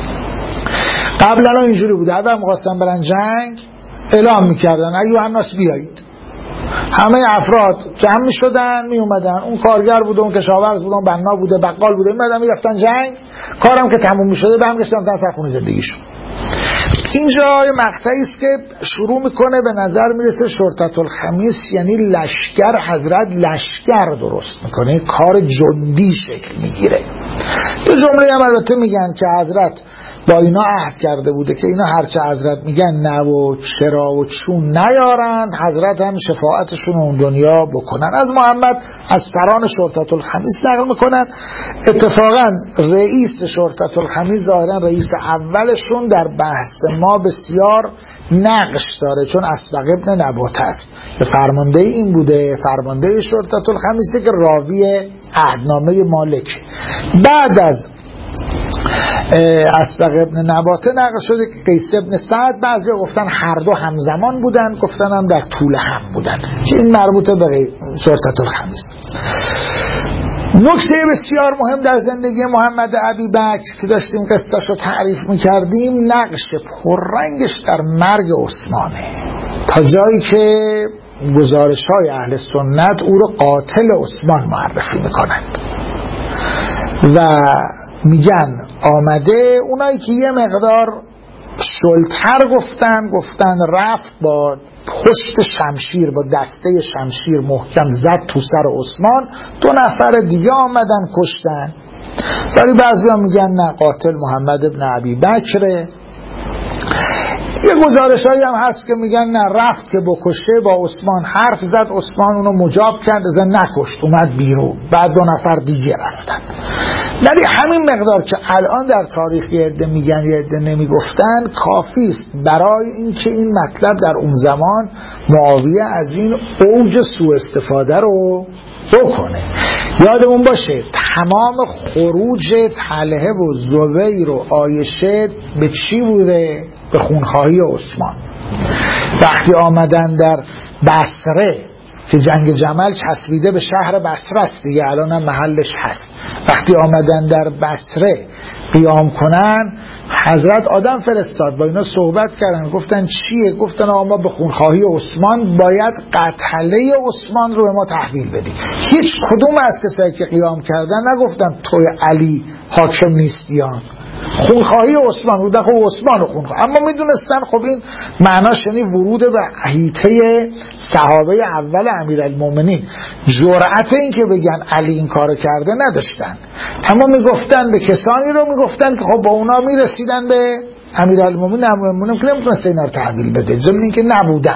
Speaker 1: قبلا اینجوری بوده، اول می‌خواستن برن جنگ اعلام میکردن ایوه الناس بیایید، همه افراد جمع میشدن می اومدن، اون کارگر بوده، اون کشاورز بوده، اون بنا بوده، بقال بوده، میمدن میرفتن جنگ، کارم که تموم میشده به هم گشتن تا سر خونه زندگیشون. اینجا یه مقطعی است که شروع میکنه به نظر میرسه شرطة الخمیس یعنی لشکر. حضرت لشکر درست میکنه، کار جندی شکل میگیره. تو جمله هم البته میگن که حضرت با اینا عهد کرده بوده که اینا هرچه حضرت میگن نه و چرا و چون نیارند، حضرت هم شفاعتشون اون دنیا بکنن. از محمد از سران شرطة الخمیس نقل میکنن. اتفاقا رئیس شرطة الخمیس ظاهرا رئیس اولشون در بحث ما بسیار نقش داره، چون اسبق ابن نباته است که فرمانده این بوده، فرمانده شرطة الخمیس که راوی عهدنامه مالک. بعد از اسبق ابن نباته نقل شده که قیس ابن سعد، بعضی گفتن هر دو همزمان بودن، گفتن هم در طول هم بودن که این مربوطه به شرطة الخمیس. نکته بسیار مهم در زندگی محمد ابی بکر که داشتیم قصه‌اش رو تعریف می‌کردیم، نقش پررنگش در مرگ عثمانه، تا جایی که گزارش‌های اهل سنت او رو قاتل عثمان معرفی می‌کنند و میگن آمده، اونایی که یه مقدار شلتر گفتن گفتن رفت با پشت شمشیر، با دسته شمشیر محکم زد تو سر عثمان، دو نفر دیگه آمدن کشتن. ولی بعضی ها میگن نه، قاتل محمد ابن ابی بکره. یه گزارش هایی هم هست که میگن نه، رفت که بکشه، با عثمان حرف زد، عثمان اونو مجاب کرد، ازن نکشت، اومد بیرون، بعد دو نفر دیگه رفتن. ولی همین مقدار که الان در تاریخ یه عده میگن یه عده نمیگفتن کافی است برای اینکه این مطلب در اون زمان معاویه از این اوج سوء استفاده رو بکنه. یادمون باشه تمام خروج طلحه و زبیر و عایشه به چی بوده؟ به خونخواهی عثمان. وقتی آمدن در بصره که جنگ جمل چسبیده به شهر بصره است دیگه، الان هم محلش هست، وقتی آمدن در بصره قیام کنن، حضرت آدم فرستاد، با اینا صحبت کردن، گفتن چیه؟ گفتن آقا ما به خونخواهی عثمان باید قتله عثمان رو به ما تحویل بدی. هیچ کدوم از کسایی که قیام کردن نگفتن توی علی حاکم نیستیان، خونخواهی عثمان رو، دخل عثمان رو خونخواهی. اما میدونستن خب این معناش یعنی ورود به حیطه صحابه اول امیرالمومنین. جرأت این که بگن علی این کارو کرده نداشتن، اما میگفتن به کسانی رو میگفتن که خب با اونا میرسیدن به امیرالمومنین، امیرالمومنین که نمیتونست اینا رو تحویل بده، ضمن این که نبودن.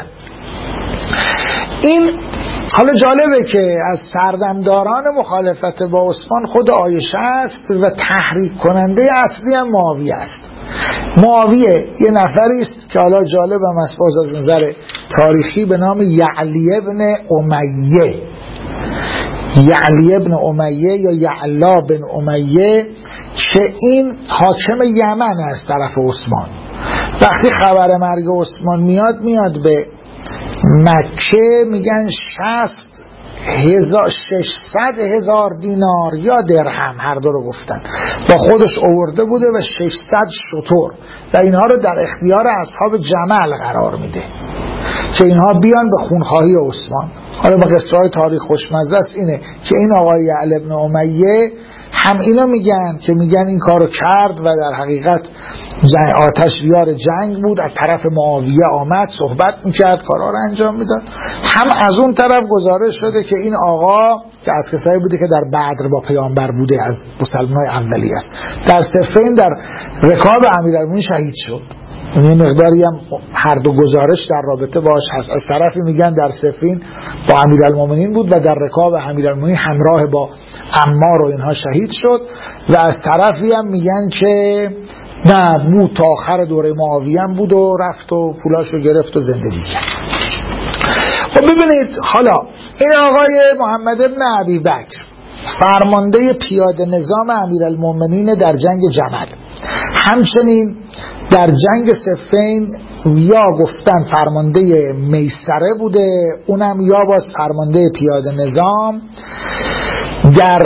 Speaker 1: این حالا جالبه که از سردمداران مخالفت با عثمان خود عایشه است و تحریک کننده اصلی هم معاویه است. معاویه یه نفری است که حالا جالبم است باز از نظر تاریخی به نام یعلی ابن امیه، یعلی ابن امیه یا یعلا بن امیه، که این حاکم یمن است طرف عثمان. وقتی خبر مرگ عثمان میاد میاد به مکه، میگن شصت هزار ششصد هزار دینار یا درهم، هر دو رو گفتن، با خودش آورده بوده و ششصد شتر، و اینها رو در اختیار اصحاب جمل قرار میده که اینها بیان به خونخواهی عثمان. حالا به قصه های تاریخ خوشمزه است اینه که این آقای یعلی ابن امیه هم اینا میگن که میگن این کارو کرد و در حقیقت جنگ آتش بیار جنگ بود، از طرف معاویه آمد صحبت میکرد، کارا رو انجام میداد. هم از اون طرف گزارش شده که این آقا که از کسایی بوده که در بدر با پیامبر بوده، از مسلمانای اولی است، در صفین در رکاب امیرالمومنین شهید شد. این مقداری هم هر دو گزارش در رابطه باش هست. از طرفی میگن در صفین با امیرالمومنین بود و در رکاب امیرالمومنین همراه با عمار و اینها شهید شد، و از طرفی هم میگن که نه، بود تا آخر دوره معاویه هم بود و رفت و پولاشو گرفت و زندگی کرد. خب ببینید حالا این آقای محمد ابن ابی بکر فرمانده پیاده نظام امیرالمومنین در جنگ جمل، همچنین در جنگ صفین یا گفتن فرمانده میسره بوده، اونم یا باز فرمانده پیاده نظام. در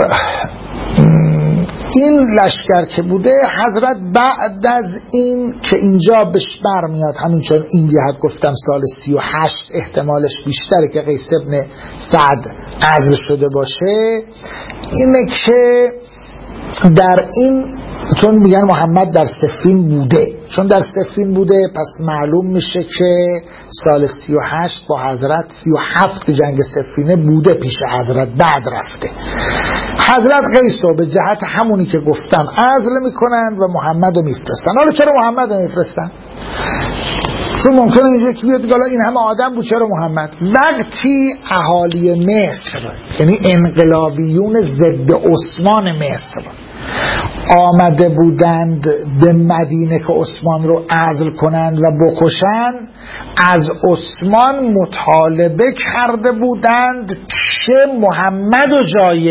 Speaker 1: این لشکر که بوده، حضرت بعد از این که اینجا بهش برمیاد، همین چون این جهت گفتم سال سی و هشت احتمالش بیشتره که قیس ابن سعد عزل شده باشه، اینه که در این چون میگن محمد در صفین بوده چون در صفین بوده پس معلوم میشه که سال سی و هشت با حضرت سی و هفت که جنگ صفینه بوده پیش حضرت، بعد رفته. حضرت قیس رو به جهت همونی که گفتم عزل میکنند و محمد رو میفرستن. حالا چرا محمد رو میفرستن؟ چون ممکنه اینجا که بیاد گالا این همه آدم بود، چرا محمد؟ وقتی اهالی مصر یعنی انقلابیون ضد عثمان مصر آمده بودند به مدینه که عثمان رو عزل کنند و بکشند، از عثمان مطالبه کرده بودند که محمد رو جای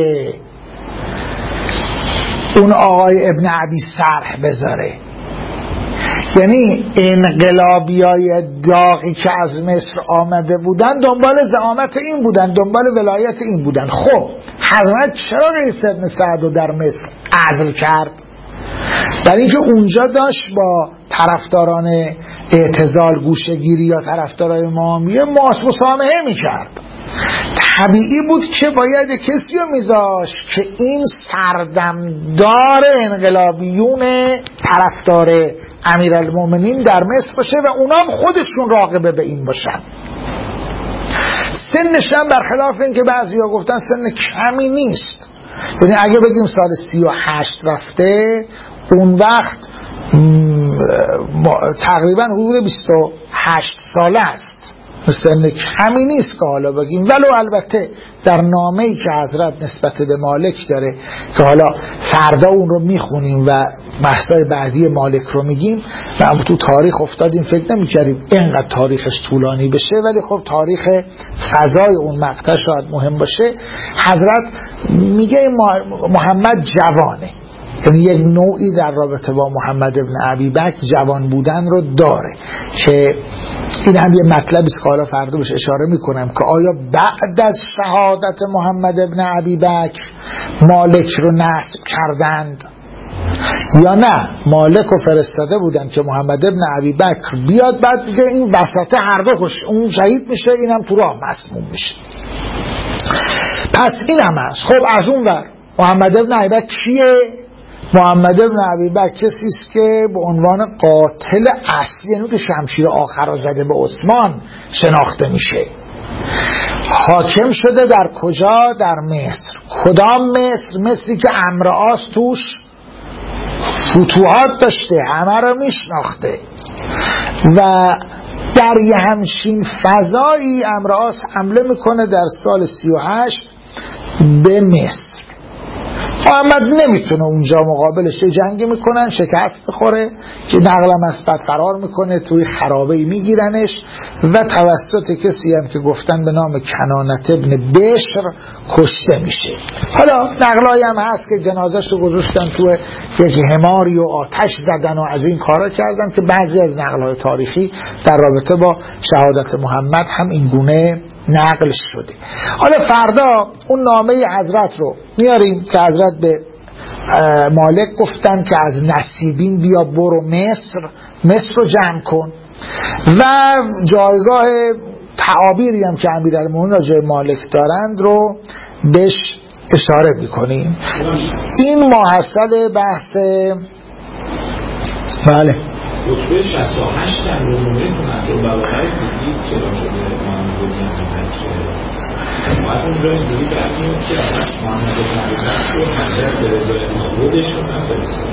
Speaker 1: اون آقای ابن ابی سرح بذاره. یعنی انقلابیای داغی که از مصر آمده بودن دنبال زعامت این بودن، دنبال ولایت این بودن. خب حضرت چرا قیس بن سعد رو در مصر عزل کرد؟ در اینکه اونجا داشت با طرفداران اعتزال گوشه‌گیری یا طرفدارای معاویه ماس مسامحه میکرد. طبیعی بود که باید کسی رو میذاشت که این سردمدار انقلابیون طرفدار امیرالمومنین در مصر باشه و اونام خودشون راغبه به این باشن. سنش هم برخلاف این که بعضی ها گفتن سن کمی نیست، یعنی اگه بگیم سال سی و هشت رفته اون وقت تقریبا حدود بیست و هشت ساله است، سن کمی نیست که حالا بگیم. ولو البته در نامه‌ای که حضرت نسبت به مالک داره که حالا فردا اون رو میخونیم و بحثای بعدی مالک رو میگیم و تو تاریخ افتادیم، فکر نمی‌کردیم اینقدر تاریخش طولانی بشه، ولی خب تاریخ فضای اون مقطع شاید مهم باشه. حضرت میگه محمد جوانه، یعنی یک نوعی در رابطه با محمد ابن ابی بکر جوان بودن رو داره که این هم یه مطلبی است که حالا فردا بهش اشاره میکنم که آیا بعد از شهادت محمد ابن ابی بکر مالک رو نصب کردند یا نه مالک رو فرستاده بودن که محمد ابن ابی بکر بیاد، بعد دیگه این وسط هر دو کش اون شهید میشه اینم تو راه مسموم میشه. پس این هم هست. خب از اون ور محمد ابن ابی بکر کیه؟ محمد ابن ابی بکر کسی است که به عنوان قاتل اصلی، یعنی که شمشیر آخر را زده به عثمان شناخته میشه. حاکم شده در کجا؟ در مصر. کدام مصر؟ مصری که عمرو عاص توش فتوحات داشته، همه را میشناخته و در یه همچین فضایی عمرو عاص حمله میکنه در سال سی و هشت به مصر. محمد نمیتونه اونجا مقابلش جنگی میکنن، شکست بخوره که نقلم از بد فرار میکنه، توی خرابه‌ای میگیرنش و توسط کسی هم که گفتن به نام کنانت ابن بشر کشته میشه. حالا نقلایی هم هست که جنازش رو گذاشتن توی یک حماری و آتش زدن و از این کارا کردن که بعضی از نقلهای تاریخی در رابطه با شهادت محمد هم این گونه نقل شده. حالا فردا اون نامه حضرت رو میاریم که حضرت به مالک گفتن که از نصیبین بیا برو مصر، مصر رو جمع کن و جایگاه تعابیری هم که امیرالمومنین راجع مالک دارند رو بهش اشاره میکنیم. این ماحصل بحث بله
Speaker 2: خطبه شصت و هشت هم رو نمونه کنند رو بلاغای دیدید چرا شده محمد ابن ابی بکر باید اونجا اینجوری برمیم که محمد ابن ابی بکر رو حضرت به رضای خودشون نفرستن.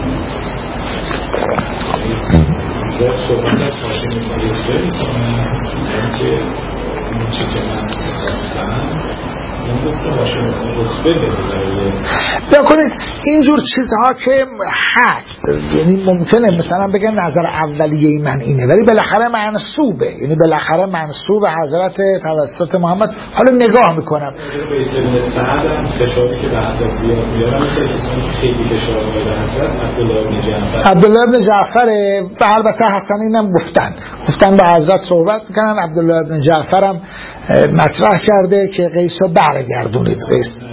Speaker 2: اونجا صحبت از حاکم خلیفه میکنن که اون چی که من خواستم
Speaker 1: بکنید اینجور چیزها که هست، یعنی ممکنه مثلا بگن نظر اولیه من اینه ولی بالاخره منسوبه، یعنی بالاخره منسوب حضرت توسط محمد. حالا نگاه میکنم
Speaker 2: فشاری که به حضرت زیاد میارم خیلی فشار میاره حضرت عبدالله بن جعفر
Speaker 1: عبدالله بن جعفر به البته حسن اینم گفتن گفتن به حضرت صحبت میکنن. عبدالله بن جعفر هم مطرح کرده که قیس رو برگردونید. قیس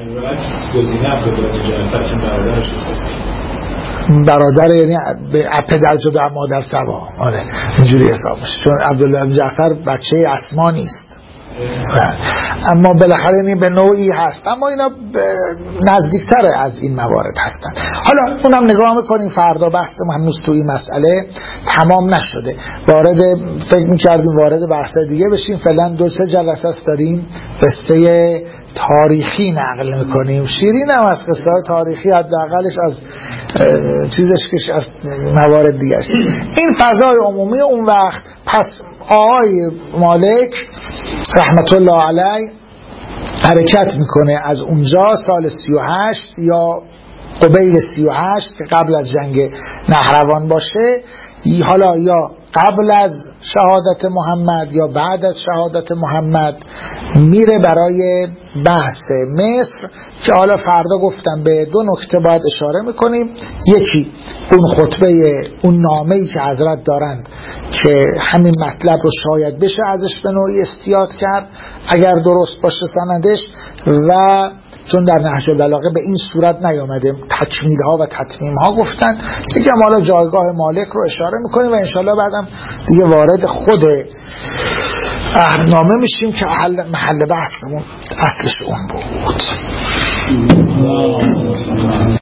Speaker 1: برادر یعنی پدر جدا مادر سوا، آره اینجوری حساب میشه، چون عبدالله بن جعفر بچه اسما نیست، اما بالاخره این به نوعی هست، اما اینا نزدیکتره از این موارد هستن. حالا اونم نگاه میکنیم، فردا بحث هنوز تو این مسئله تمام نشده، وارد فکر میکردیم وارد بحث دیگه بشیم. فعلا دو سه جلسه است داریم قصه تاریخی نقل میکنیم. شیرین هم از قصه تاریخی حداقلش از چیزش که از موارد دیگه است. این فضای عمومی اون وقت. پس آقای مالک رحمت الله علیه حرکت میکنه از اونجا سال سی و هشت یا قبیل سی و هشت که قبل از جنگ نهروان باشه، حالا یا قبل از شهادت محمد یا بعد از شهادت محمد، میره برای بحث مصر که حالا فردا گفتم به دو نکته باید اشاره میکنیم. یکی اون خطبه، اون نامه‌ای که حضرت دارند که همین مطلب رو شاید بشه ازش به نوعی استیاد کرد اگر درست باشه سندش، و چون در نهج البلاغه به این صورت نیامده، تکمیل ها و تتمیم ها گفتن. یکم حالا جایگاه مالک رو اشاره میکنیم و انشالله بعدم دیگه وارد خود عهدنامه میشیم که محل بحثمون اصلش اون بود.